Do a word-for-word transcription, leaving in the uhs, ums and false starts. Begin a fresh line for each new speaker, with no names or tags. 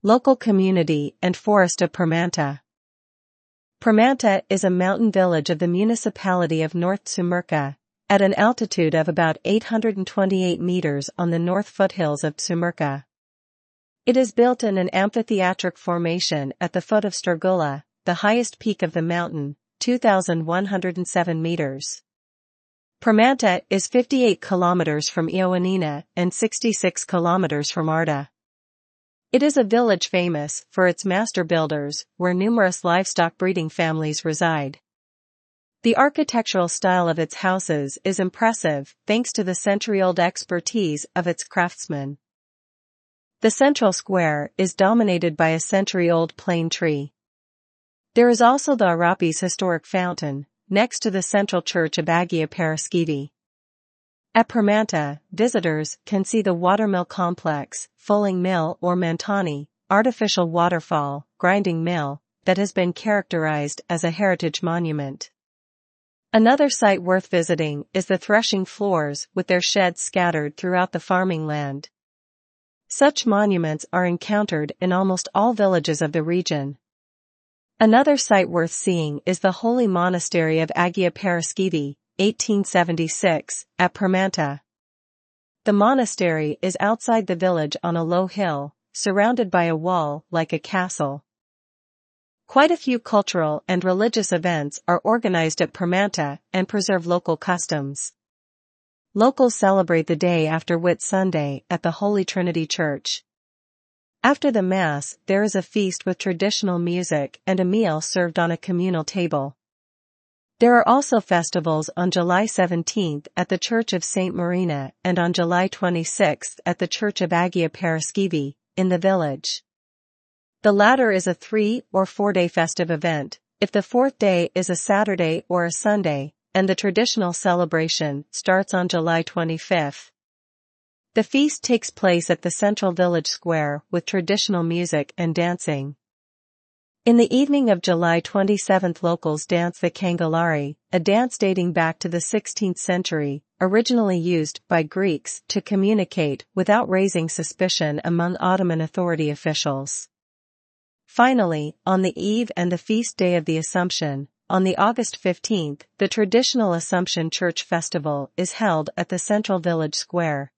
Local community and forest of Permanta. Permanta is a mountain village of the municipality of North Sumerca, at an altitude of about eight hundred twenty-eight meters on the north foothills of Sumerca. It is built in an amphitheatric formation at the foot of Strugula, the highest peak of the mountain, two thousand one hundred seven meters. Permanta is fifty-eight kilometers from Ioannina and sixty-six kilometers from Arda. It is a village famous for its master builders, where numerous livestock breeding families reside. The architectural style of its houses is impressive thanks to the century-old expertise of its craftsmen. The central square is dominated by a century-old plane tree. There is also the Arapis historic fountain, next to the central church of Agia Paraskevi. At Permanta, visitors can see the watermill complex, fulling mill or Mantani, artificial waterfall, grinding mill, that has been characterized as a heritage monument. Another site worth visiting is the threshing floors with their sheds scattered throughout the farming land. Such monuments are encountered in almost all villages of the region. Another site worth seeing is the Holy Monastery of Agia Paraskevi, eighteen seventy-six, at Permanta. The monastery is outside the village on a low hill, surrounded by a wall like a castle. Quite a few cultural and religious events are organized at Permanta and preserve local customs. Locals celebrate the day after Whit Sunday at the Holy Trinity Church. After the Mass, there is a feast with traditional music and a meal served on a communal table. There are also festivals on July seventeenth at the Church of Saint Marina and on July twenty-sixth at the Church of Agia Paraskevi, in the village. The latter is a three- or four-day festive event, if the fourth day is a Saturday or a Sunday, and the traditional celebration starts on July twenty-fifth. The feast takes place at the central village square with traditional music and dancing. In the evening of July twenty-seventh, locals dance the Kangalari, a dance dating back to the sixteenth century, originally used by Greeks to communicate without raising suspicion among Ottoman authority officials. Finally, on the eve and the feast day of the Assumption, on the August fifteenth, the traditional Assumption Church Festival is held at the central village square.